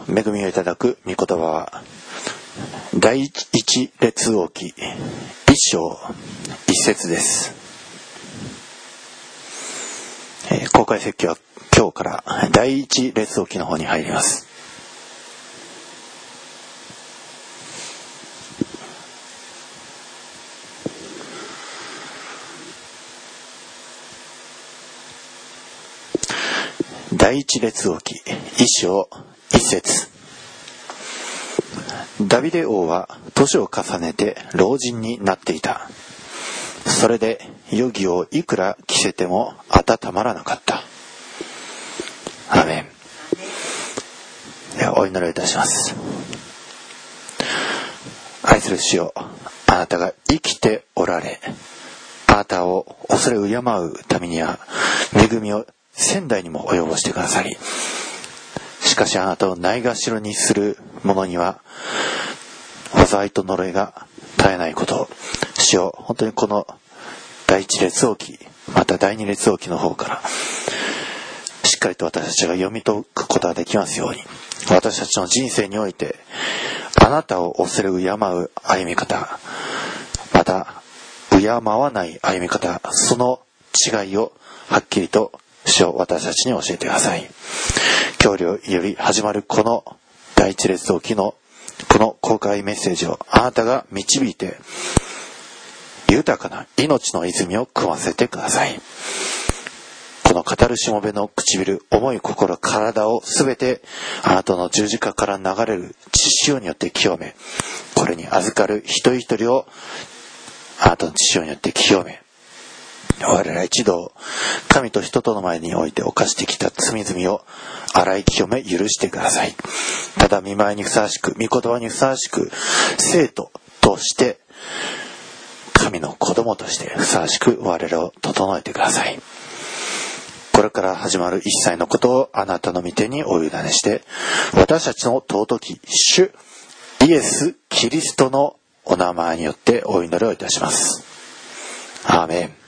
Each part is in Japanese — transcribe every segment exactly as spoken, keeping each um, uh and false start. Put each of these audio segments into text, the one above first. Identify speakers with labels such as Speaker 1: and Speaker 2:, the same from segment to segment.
Speaker 1: 恵みをいただく御言葉は第一列王記一章一節です。えー、公開説教は今日から第一列王記の方に入ります。第一列王記一章一節。ダビデ王は年を重ねて老人になっていた。それで余儀をいくら着せても温まらなかった。アーメン。ではお祈りいたします。愛する主よ、あなたが生きておられ、あなたを恐れ敬うためには恵みを千代にも及ぼしてくださり、しかしあなたをないがしろにする者には災いと呪いが絶えないことを、主よ、本当にこの第一列王記、また第二列王記の方からしっかりと私たちが読み解くことができますように、私たちの人生においてあなたを恐れ敬う歩み方、また敬わない歩み方、その違いをはっきりと主を私たちに教えてください。今日より始まるこの第一列王記のこの公開メッセージをあなたが導いて豊かな命の泉を汲ませてください。この語るしもべの唇、思い心体をすべてあなたの十字架から流れる血潮によって清め、これに預かる一人一人をあなたの血潮によって清め、我ら一同神と人との前において犯してきた罪々を洗い清め許してください。ただ御前にふさわしく、御言葉にふさわしく、生徒として神の子供としてふさわしく我らを整えてください。これから始まる一切のことをあなたの御手にお委ねして、私たちの尊き主イエス・キリストのお名前によってお祈りをいたします。アーメン。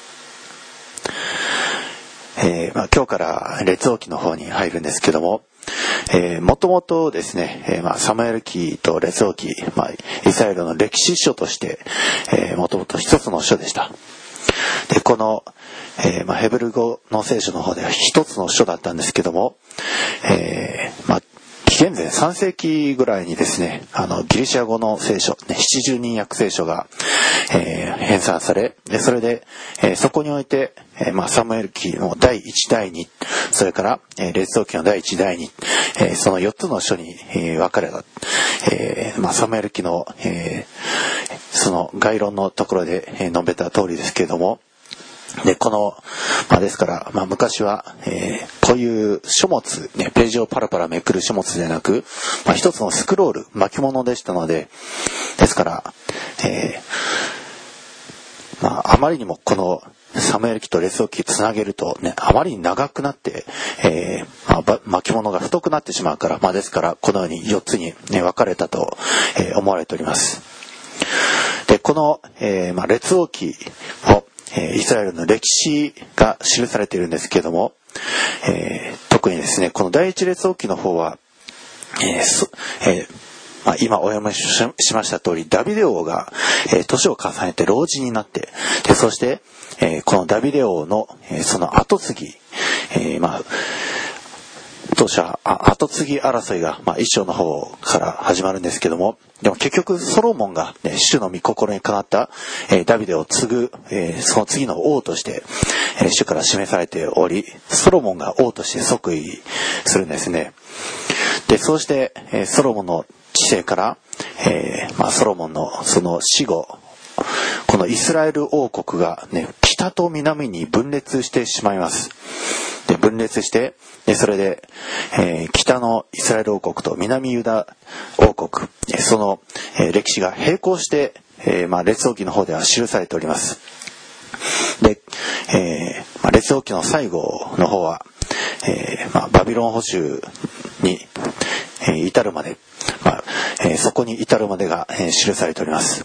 Speaker 1: えーまあ、今日から列王記の方に入るんですけども、えー、もともとですね、えーまあ、サムエル記と列王記、まあ、イスラエルの歴史書として、えー、もともと一つの書でした。でこの、えーまあ、ヘブル語の聖書の方では一つの書だったんですけども、えーまあ紀元前さん世紀ぐらいにですね、あのギリシャ語の聖書、ね、七十人訳聖書が、えー、編纂され、でそれで、えー、そこにおいて、えーまあ、サムエル記のだいいちだいに、それから、えー、列王記のだいいちだいに、えー、そのよっつの書に、えー、分かれた、えーまあ、サムエル記の、えー、その概論のところで、えー、述べた通りですけれども、でこの、まあ、ですから、まあ、昔は、えー、こういう書物、ね、ページをパラパラめくる書物でなく、まあ、一つのスクロール、巻物でしたので、ですから、えーまあ、あまりにもこのサムエル記と列王記つなげると、ね、あまりに長くなって、えーまあ、巻物が太くなってしまうから、まあ、ですからこのようによっつに、ね、分かれたと、えー、思われております。でこの、えーまあ、列王記をイスラエルの歴史が記されているんですけれども、えー、特にですねこの第一列王記の方は、えーそえーまあ、今お読みしました通りダビデ王が、えー、年を重ねて老人になって、でそして、えー、このダビデ王の、えー、その後継ぎ、えー、まあ当初は後継ぎ争いが、まあ、一章の方から始まるんですけども、でも結局ソロモンが、ね、主の御心にかなった、えー、ダビデを継ぐ、えー、その次の王として、えー、主から示されており、ソロモンが王として即位するんですね。でそうして、えー、ソロモンの治世から、えーまあ、ソロモンのその死後、このイスラエル王国が、ね、北と南に分裂してしまいます。で分裂して、でそれで、えー、北のイスラエル王国と南ユダ王国、その、えー、歴史が並行して、えーまあ、列王記の方では記されております。で、えーまあ、列王記の最後の方は、えーまあ、バビロン捕囚に、えー、至るまで、まあえー、そこに至るまでが、えー、記されております。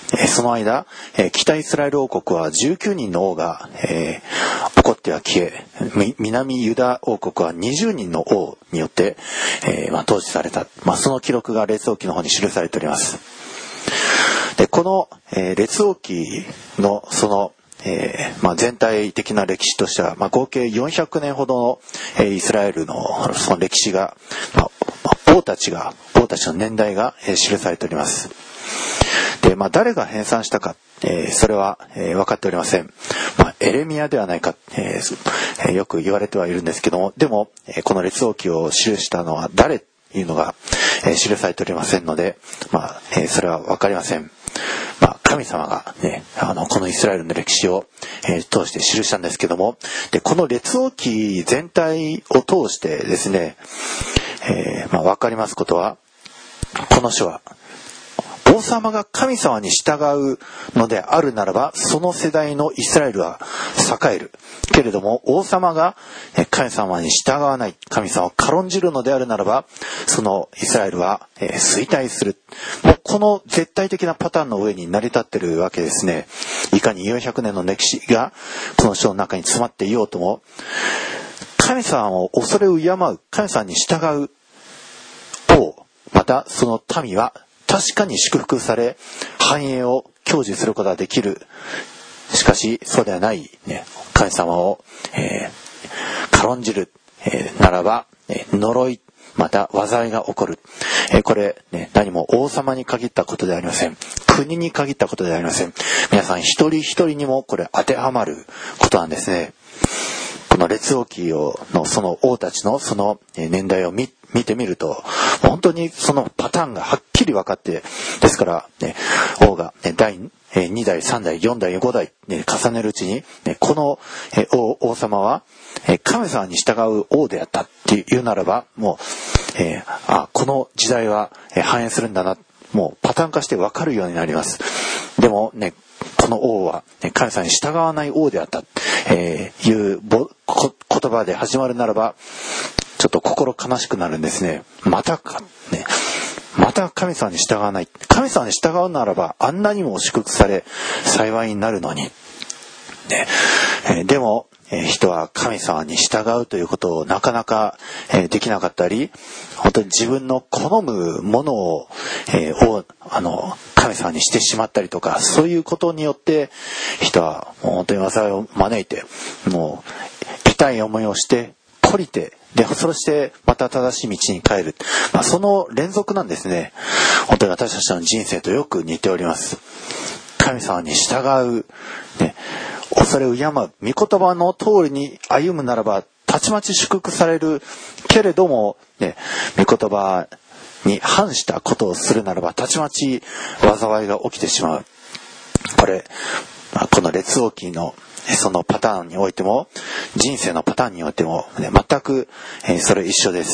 Speaker 1: えー、その間、えー、北イスラエル王国はじゅうきゅうにんの王が、えー、起こっては消え、南ユダ王国はにじゅうにんの王によって、えーまあ、統治された、まあ、その記録が列王記の方に記されております。でこの、えー、列王記のそのえーまあ、全体的な歴史としては、まあ、合計よんひゃくねんほどの、えー、イスラエルのその歴史が、まあまあ、王たちが王たちの年代が、えー、記されております。で、まあ、誰が編纂したか、えー、それは、えー、分かっておりません。まあ、エレミアではないか、えー、よく言われてはいるんですけども、でも、えー、この列王記を記したのは誰というのが、えー、記されておりませんので、まあえー、それは分かりません。まあ、神様がね、あの、このイスラエルの歴史を、えー、通して記したんですけども、で、この列王記全体を通してですね、えー、まあ、わかりますことは、この書は、王様が神様に従うのであるならば、その世代のイスラエルは栄える。けれども、王様が神様に従わない、神様を軽んじるのであるならば、そのイスラエルは衰退する。もうこの絶対的なパターンの上に成り立っているわけですね。いかによんひゃくねんの歴史がこの書の中に詰まっていようとも、神様を恐れ敬う、神様に従う王、またその民は確かに祝福され、繁栄を享受することができる。しかしそうではない、ね、神様を、えー、軽んじる、えー、ならば、えー、呪いまた災いが起こる、えー、これ、ね、何も王様に限ったことではありません。国に限ったことではありません。皆さん一人一人にもこれ当てはまることなんですね。この列王記をのその王たちのその年代を 見, 見てみると、本当にそのパターンがはっきり分かって、ですから、ね、王が、ね、第に代さん代よん代ご代、ね、重ねるうちに、ね、この、え 王, 王様は神様に従う王であったっていうならば、もう、えー、あこの時代は繁栄するんだな、もうパターン化して分かるようになります。でもね、この王は神様に従わない王であった、えー、いうぼこ言葉で始まるならば、ちょっと心悲しくなるんですね。またかね、また神様に従わない。神様に従うならばあんなにも祝福され幸いになるのに、ねえー、でも、えー、人は神様に従うということをなかなか、えー、できなかったり、本当に自分の好むものを、えー、をあの神様にしてしまったりとか、そういうことによって人はもう本当に災いを招いて、もう痛い思いをして懲りて、でそしてまた正しい道に帰る、まあ、その連続なんですね。本当に私たちの人生とよく似ております。神様に従う、ね、恐れ敬う、御言葉の通りに歩むならばたちまち祝福される。けれども、ね、御言葉に反したことをするならばたちまち災いが起きてしまう。これ、まあ、この列王記のそのパターンにおいても、人生のパターンにおいても、ね、全く、えー、それ一緒です。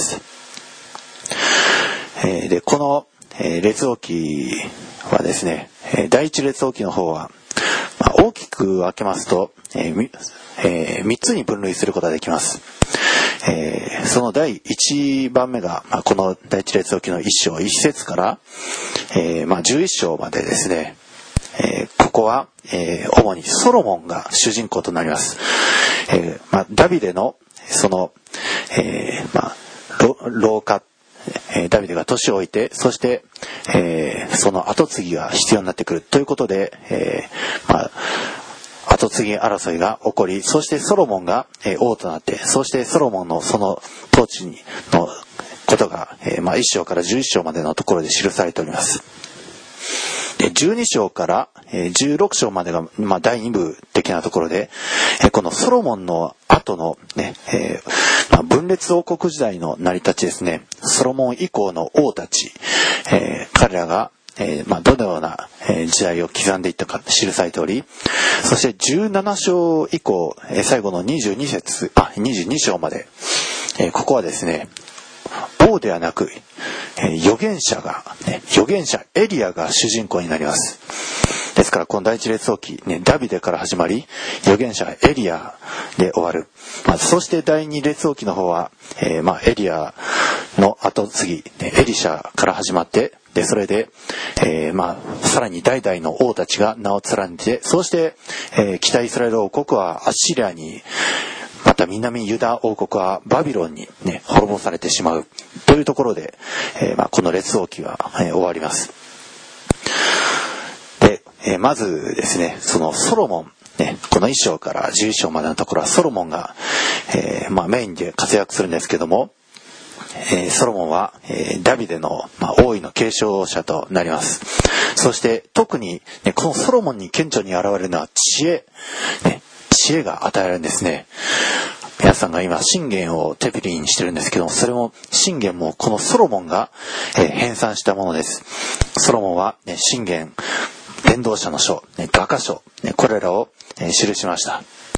Speaker 1: えー、でこの、えー、列王記はですね、第一列王記の方は、まあ、大きく分けますと、えーえー、みっつに分類することができます。えー、その第いちばんめが、まあ、この第一列王記のいっ章いち節から、えーまあ、じゅういっ章までですね。えー、ここは、えー、主にソロモンが主人公となります。えーまあ、ダビデのその、えーまあ、老化、えー、ダビデが年を置いて、そして、えー、その後継ぎが必要になってくるということで、えーまあ、後継ぎ争いが起こり、そしてソロモンが、えー、王となって、そしてソロモンのその統治のことが、えーまあ、いっ章からじゅういっ章までのところで記されております。でじゅうに章からじゅうろく章までが、まあ、だいに部的なところで、このソロモンの後の、ねえーまあ、分裂王国時代の成り立ちですね。ソロモン以降の王たち、えー、彼らが、えーまあ、どのような時代を刻んでいったか記されており、そしてじゅうなな章以降、最後のにじゅうに節、あ、にじゅうに章まで、えー、ここはですね、王ではなく、えー、預言者が、ね、預言者エリアが主人公になります。ですからこの第一列王記、ね、ダビデから始まり、預言者エリアで終わる。まあ、そして第二列王記の方は、えーまあ、エリアの後継ぎ、ね、エリシャから始まって、 で、それで、えー、まあ、さらに代々の王たちが名を連ねて、そうして、えー、北イスラエル王国はアッシリアに、また南ユダ王国はバビロンにね、滅ぼされてしまうというところで、えー、まあ、この列王記は、えー、終わります。で、えー、まずですね、そのソロモン、ね、このいっ章からじゅういっ章までのところはソロモンが、えーまあ、メインで活躍するんですけども、えー、ソロモンは、えー、ダビデの、まあ、王位の継承者となります。そして特に、ね、このソロモンに顕著に現れるのは知恵、ね、知恵が与えられるんですね。皆さんが今信玄を手びりにしてるんですけども、それも信玄もこのソロモンが、えー、編纂したものです。ソロモンは、ね、信玄伝道者の書、ね、画家書、ね、これらを、えー、記しました。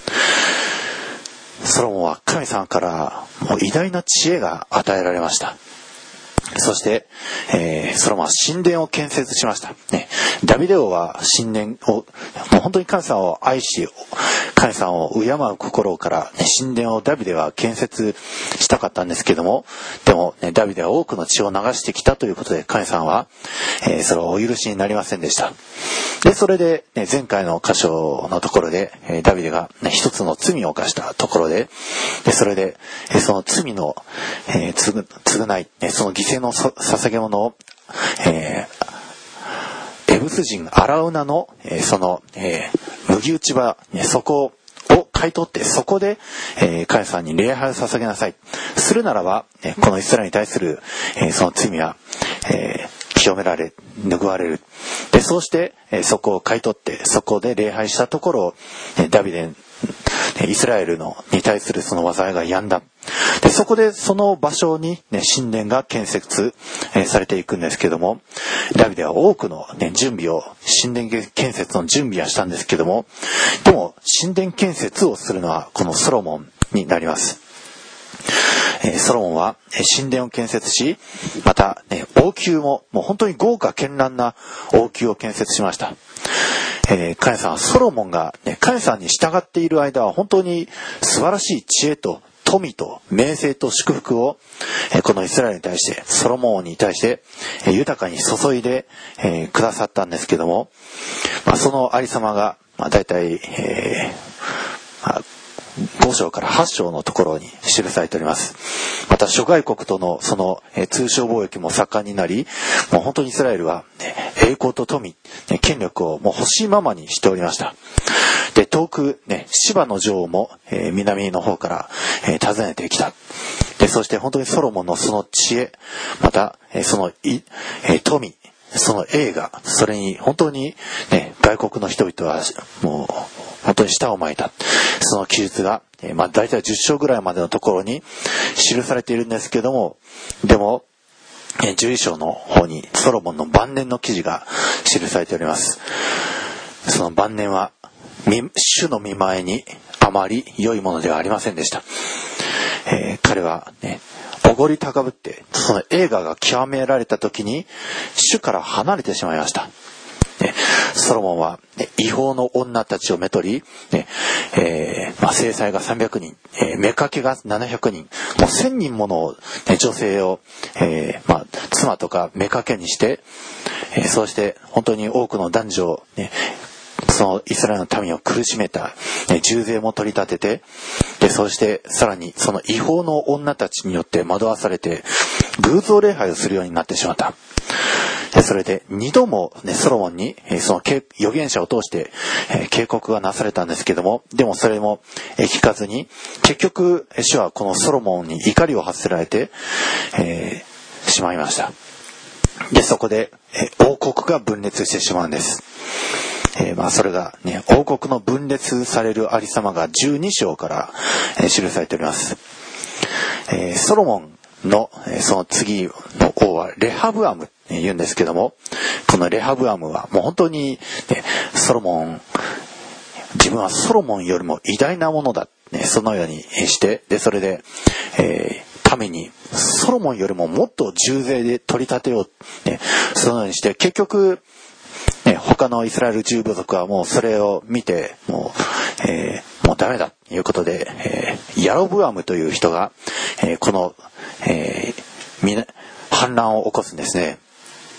Speaker 1: ソロモンは神様からもう偉大な知恵が与えられました。そして、えー、ソロモンは神殿を建設しました、ね、ダビデ王は神殿をもう本当に神様を愛し、神様を敬う心から、ね、神殿をダビデは建設したかったんですけども、でも、ね、ダビデは多くの血を流してきたということで神様は、えー、それをお許しになりませんでした。で、それで、ね、前回の箇所のところで、えー、ダビデが、ね、一つの罪を犯したところで、でそれで、えー、その罪の、えー、つぐ償い、ね、その犠牲の捧げ物を、えー、エブス人アラウナの、えー、その、えー、麦打ち場、ね、そこを買い取ってそこで、えー、神様に礼拝を捧げなさい。するならば、ね、このイスラエルに対する、えー、その罪は、えー、清められ、拭われる。で、そうして、えー、そこを買い取ってそこで礼拝したところを、えー、ダビデイスラエルのに対するその災いが止んだ。で、そこでその場所に、ね、神殿が建設、えー、されていくんですけども、ダビデは多くの、ね、準備を、神殿建設の準備はしたんですけども、でも神殿建設をするのはこのソロモンになります。えー、ソロモンは神殿を建設し、また、ね、王宮ももう本当に豪華絢爛な王宮を建設しました。えー、神様はソロモンが、ね、神様に従っている間は本当に素晴らしい知恵と富と名声と祝福を、えー、このイスラエルに対してソロモン王に対して、えー、豊かに注いで、えー、くださったんですけども、まあ、そのありさまが、まあ、大体、えーまあご章からはち章のところに記されております。また諸外国とのその、えー、通商貿易も盛んになり、もう本当にイスラエルは、ね、栄光と富、ね、権力をもう欲しいままにしておりました。で、遠く、ね、シバの女王も、えー、南の方から、えー、訪ねてきた。で、そして本当にソロモンのその知恵、また、えー、そのい、えー、富、その栄華、それに本当に、ね、外国の人々はもう本当に舌を巻いた。その記述が、えー、まあ大体じゅっ章ぐらいまでのところに記されているんですけども、でも、えー、じゅういっ章の方にソロモンの晩年の記事が記されております。その晩年は主の見前にあまり良いものではありませんでした。えー、彼はね、おごり高ぶってその栄華が極められた時に主から離れてしまいました。ね、ソロモンは、ね、違法の女たちをめとり、ねえーまあ、正妻がさんびゃくにん、えー、妾がななひゃくにん、もうせんにんもの、ね、女性を、えーまあ、妻とか妾にして、えー、そうして本当に多くの男女を、ね、そのイスラエルの民を苦しめた、ね、重税も取り立てて、でそうしてさらにその違法の女たちによって惑わされて偶像礼拝をするようになってしまった。でそれで二度も、ね、ソロモンにその預言者を通して、えー、警告がなされたんですけども、でもそれも、えー、聞かずに結局主はこのソロモンに怒りを発せられて、えー、しまいました。でそこで、えー、王国が分裂してしまうんです。えー、まあそれがね、王国の分裂されるありさまがじゅうに章から、えー、記されております。えー、ソロモンの、えー、その次の王はレハブアムって言うんですけども、このレハブアムはもう本当に、ね、ソロモン自分はソロモンよりも偉大なものだ、ね、そのようにして、でそれで、えー、民にソロモンよりももっと重税で取り立てよう、ね、そのようにして結局ね、他のイスラエル十部族はもうそれを見てもう、えー、もうダメだということで、えー、ヤロブアムという人が、えー、この、えー、反乱を起こすんですね。で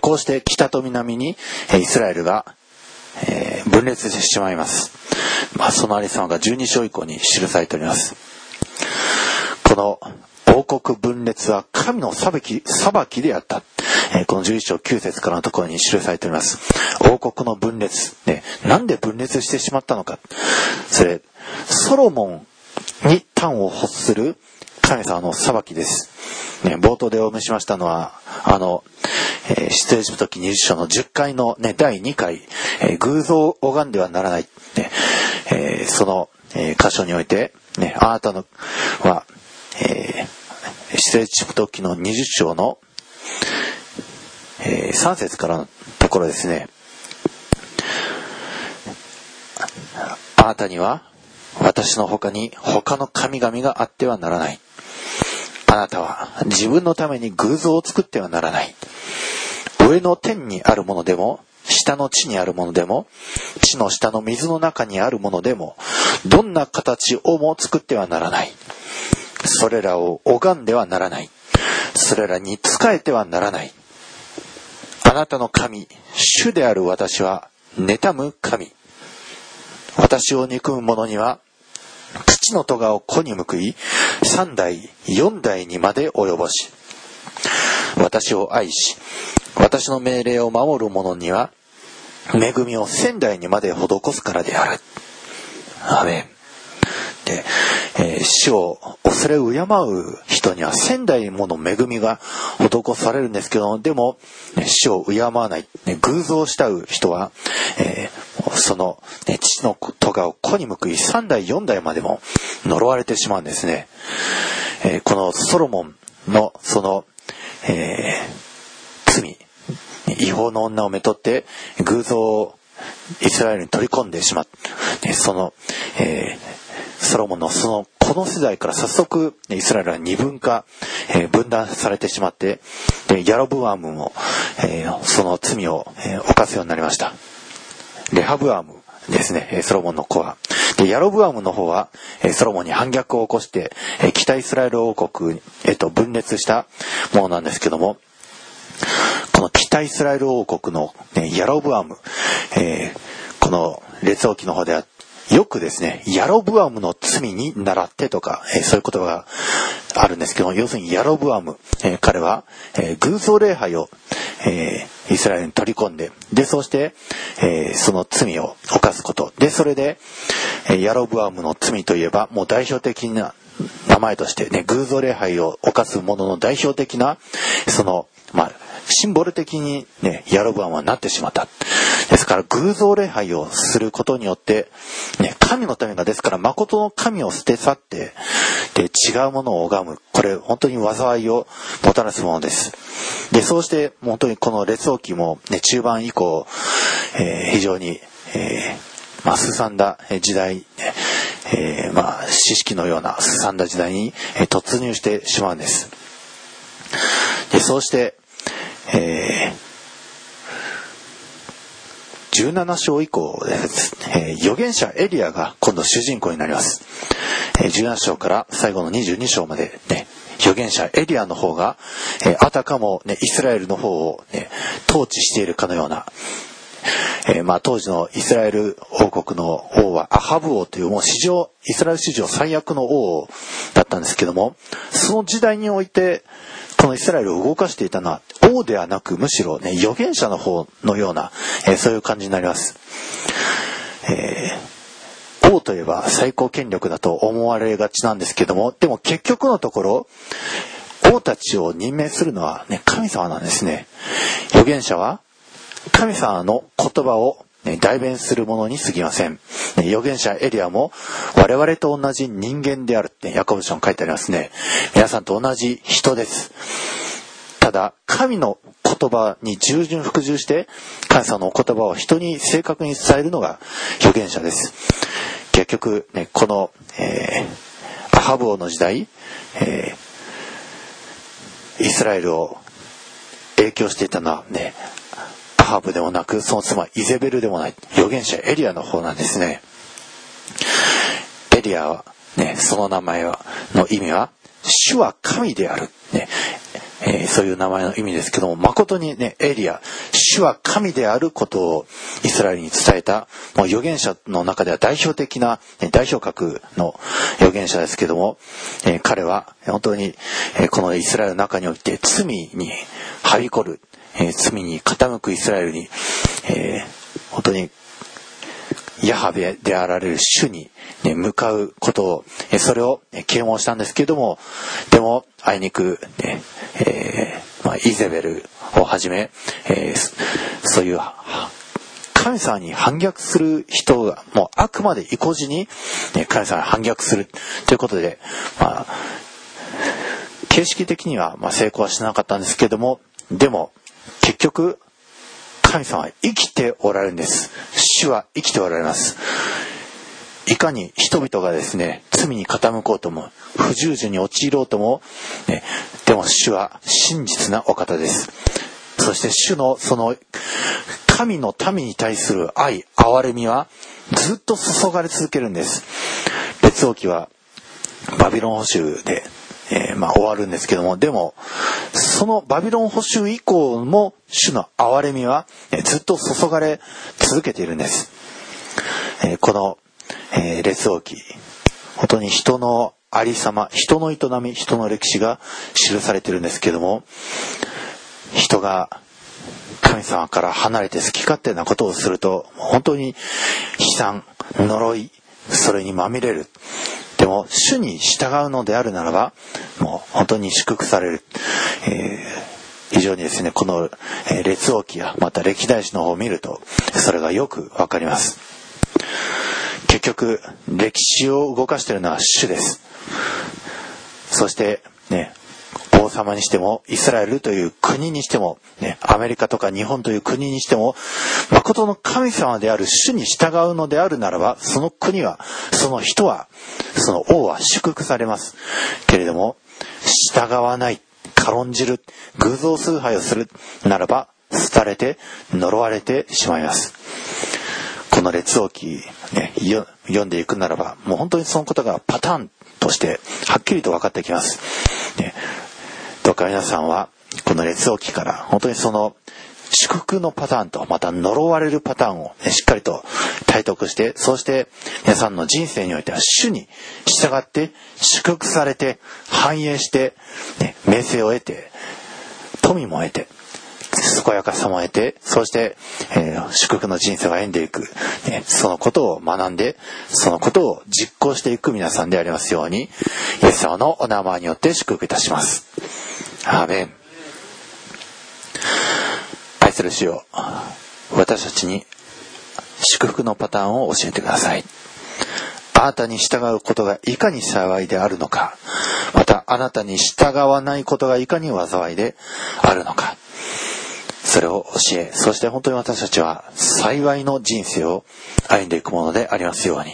Speaker 1: こうして北と南にイスラエルがえー、分裂してしまいます。まあ、そのありさまがじゅうに章以降に記されております。この王国分裂は神の裁き、裁きであった。えー、このじゅういち章きゅう節からのところに記されております。王国の分裂、ね、なんで分裂してしまったのか。それ、ソロモンに端を欲する神様の裁きです。ね、冒頭でお見せしましたのは、あの、えー、出エジプト記にじゅっ章のじゅっかいの、ね、だいにかい、えー、偶像を拝んではならない、ねえー、その、えー、箇所において、ね、あなたのは、えー、出エジプト記のにじゅっ章の、えー、さん節からのところですね。あなたには私の他に他の神々があってはならない。あなたは自分のために偶像を作ってはならない。上の天にあるものでも、下の地にあるものでも、地の下の水の中にあるものでも、どんな形をも作ってはならない。それらを拝んではならない。それらに仕えてはならない。あなたの神、主である私は妬む神。私を憎む者には、口の咎を子に報い、三代、四代にまで及ぼし、私を愛し、私の命令を守る者には、恵みを千代にまで施すからである。アーメン。で、えー、主を恐れ敬う人には千代もの恵みが施されるんですけど、でも、ね、主を敬わない、ね、偶像を慕う人は、えー、その、ね、父の咎を子に報い三代四代までも呪われてしまうんですね。えー、このソロモンのその、えー、罪、違法の女をめとって偶像をイスラエルに取り込んでしまって、その、えーソロモンのそのこの世代から早速イスラエルは二分化、えー、分断されてしまって、でヤロブアムも、えー、その罪を、えー、犯すようになりました。レハブアムですね、ソロモンの子は。でヤロブアムの方はソロモンに反逆を起こして、えー、北イスラエル王国へと分裂したものなんですけども、この北イスラエル王国の、ね、ヤロブアム、えー、この列王記の方ではよくですね、ヤロブアムの罪に倣ってとか、えー、そういう言葉があるんですけども、要するにヤロブアム、えー、彼は、えー、偶像礼拝を、えー、イスラエルに取り込んで、で、そうして、えー、その罪を犯すこと。で、それで、えー、ヤロブアムの罪といえば、もう代表的な名前としてね、偶像礼拝を犯す者の代表的な、その、まあ、シンボル的にね、ヤロブアムはなってしまった。ですから偶像礼拝をすることによって、ね、神のためがですから誠の神を捨て去って、で、違うものを拝む。これ本当に災いをもたらすものです。で、そうして本当にこの列王記も、ね、中盤以降、えー、非常に、えー、まあ、すさんだ時代、えー、まあ、四式のようなすさんだ時代に突入してしまうんです。で、そうして、えーじゅうなな章以降です、えー、預言者エリアが今度主人公になります。えー、じゅうなな章から最後のにじゅうに章まで、ね、預言者エリアの方が、えー、あたかも、ね、イスラエルの方を、ね、統治しているかのような、えーまあ、当時のイスラエル王国の王はアハブ王というもう史上イスラエル史上最悪の王だったんですけども、その時代においてこのイスラエルを動かしていたのは王ではなく、むしろ、ね、預言者の方のような、えー、そういう感じになります。えー、王といえば最高権力だと思われがちなんですけども、でも結局のところ王たちを任命するのは、ね、神様なんですね。預言者は神様の言葉を、ね、代弁するものに過ぎません。ね、預言者エリアも我々と同じ人間であるって、ヤコブ書に書いてありますね。皆さんと同じ人です。ただ神の言葉に従順服従して神様のお言葉を人に正確に伝えるのが預言者です。結局、ね、この、えー、アハブ王の時代、えー、イスラエルを影響していたのはね、アハブでもなく、その妻イゼベルでもない、預言者エリアの方なんですね。エリアはね、その名前はの意味は主は神である、ね、 えー、そういう名前の意味ですけども、誠にね、エリア、主は神であることをイスラエルに伝えた、もう預言者の中では代表的な、ね、代表格の預言者ですけども、えー、彼は本当に、えー、このイスラエルの中において罪にはびこる、えー、罪に傾くイスラエルに、えー、本当にヤハベであられる主に、ね、向かうことを、えー、それを、ね、啓蒙したんですけれども、でもあいにく、ねえーまあ、イゼベルをはじめ、えー、そういう神様に反逆する人がもうあくまで意固地に、ね、神様に反逆するということで、まあ、形式的にはまあ成功はしなかったんですけれども、でも結局神様は生きておられるんです。主は生きておられます。いかに人々がですね、罪に傾こうとも不従順に陥ろうとも、ね、でも主は真実なお方です。そして主のその神の民に対する愛、憐れみはずっと注がれ続けるんです。列王記はバビロン捕囚で、えー、まあ終わるんですけども、でもそのバビロン捕囚以降も主の憐れみは、えー、ずっと注がれ続けているんです。えー、このえー、列王記、本当に人のありさま、人の営み、人の歴史が記されているんですけども、人が神様から離れて好き勝手なことをすると本当に悲惨、呪い、それにまみれる。でも主に従うのであるならばもう本当に祝福される。えー、非常にですね、この、えー、列王記やまた歴代史の方を見るとそれがよくわかります。結局歴史を動かしているのは主です。そしてね、王様にしてもイスラエルという国にしても、ね、アメリカとか日本という国にしても、誠の神様である主に従うのであるならば、その国は、その人は、その王は祝福されます。けれども従わない、軽んじる、偶像崇拝をするならば廃れて呪われてしまいます。この列王記、ね、読んでいくならばもう本当にそのことがパターンとしてはっきりと分かってきます、ね、どうか皆さんはこの列王記から本当にその祝福のパターンとまた呪われるパターンを、ね、しっかりと体得して、そして皆さんの人生においては主に従って祝福されて繁栄して、ね、名声を得て富も得て健やかさも得て、そして、えー、祝福の人生を歩んでいく、ね、そのことを学んでそのことを実行していく皆さんでありますように、イエス様のお名前によって祝福いたします。アーメン。愛する主よ、私たちに祝福のパターンを教えてください。あなたに従うことがいかに幸いであるのか、またあなたに従わないことがいかに災いであるのか、それを教え、そして本当に私たちは幸いの人生を歩んでいくものでありますように。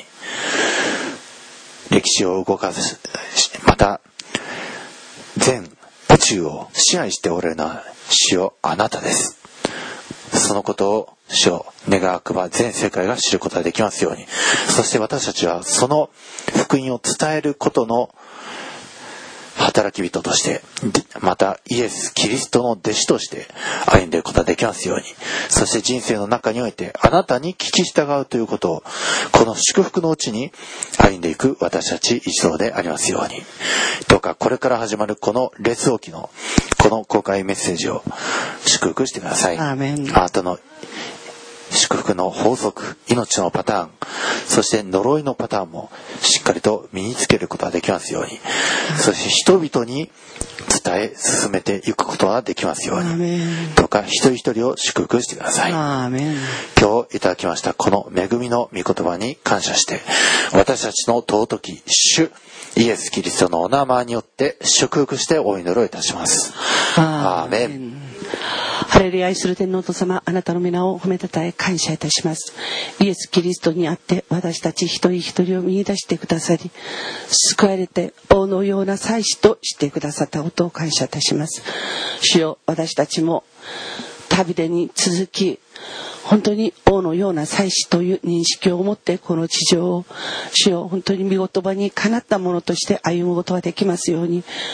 Speaker 1: 歴史を動かす、また全宇宙を支配しておられるのは主よ、あなたです。そのことを主を願わくば全世界が知ることができますように。そして私たちはその福音を伝えることの働き人として、またイエス・キリストの弟子として歩んでいくことができますように。そして人生の中においてあなたに聞き従うということを、この祝福のうちに歩んでいく私たち一同でありますように。どうかこれから始まるこの列王記のこの公開メッセージを祝福してください。
Speaker 2: アーメン。
Speaker 1: あなたの祝福の法則、命のパターン、そして呪いのパターンもしっかりと身につけることができますように、そして人々に伝え進めていくことができますように、どうか一人一人を祝福してください。
Speaker 2: アーメン。
Speaker 1: 今日いただきましたこの恵みの御言葉に感謝して、私たちの尊き主イエス・キリストのお名前によって祝福してお祈りをいたします。アーメン。
Speaker 2: ハレルヤ、愛する天皇お父様、あなたの皆を褒めたたえ感謝いたします。イエス・キリストにあって私たち一人一人を見出してくださり、救われて王のような祭司としてくださったことを感謝いたします。主よ、私たちも旅でに続き本当に王のような祭司という認識を持ってこの地上を主よ、本当に御言葉にかなったものとして歩むことができますように、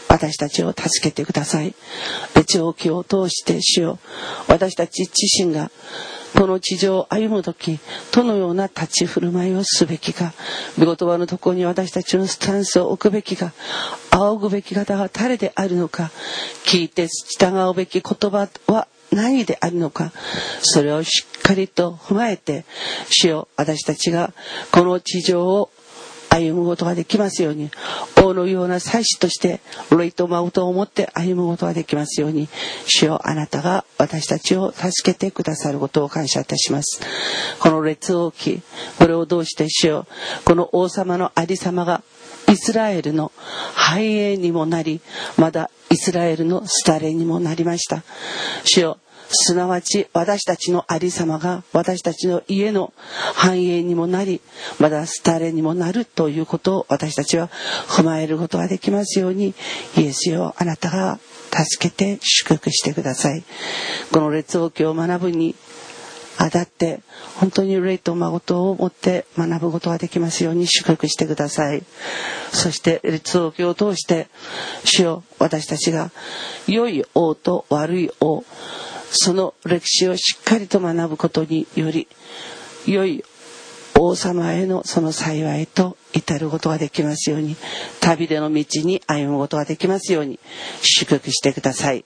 Speaker 2: 私たちを助けてください。列王記を通して主よ、私たち自身がこの地上を歩むとき、どのような立ち振る舞いをすべきか、御言葉のところに私たちのスタンスを置くべきか、仰ぐべき方が誰であるのか、聞いて従うべき言葉は何であるのか、それをしっかりと踏まえて、主よ、私たちがこの地上を歩むことができますように、王のような祭司として霊と真を持って歩むことができますように、主よ、あなたが私たちを助けてくださることを感謝いたします。この列王記、これを通して主よ、この王様のありさまがイスラエルの繁栄にもなり、まだイスラエルの廃れにもなりました。主よ、すなわち私たちのありさまが私たちの家の繁栄にもなり、まだ廃れにもなるということを私たちは踏まえることができますように、イエスよ、あなたが助けて祝福してください。この列王記を学ぶにあたって本当に霊と真を持って学ぶことができますように祝福してください。そして列王記を通して主よ、私たちが良い王と悪い王、その歴史をしっかりと学ぶことにより、良い王様へのその幸いと至ることができますように、旅での道に歩むことができますように祝福してください。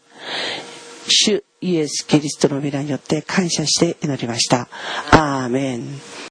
Speaker 2: 主イエス・キリストの皆によって感謝して祈りました。アーメン。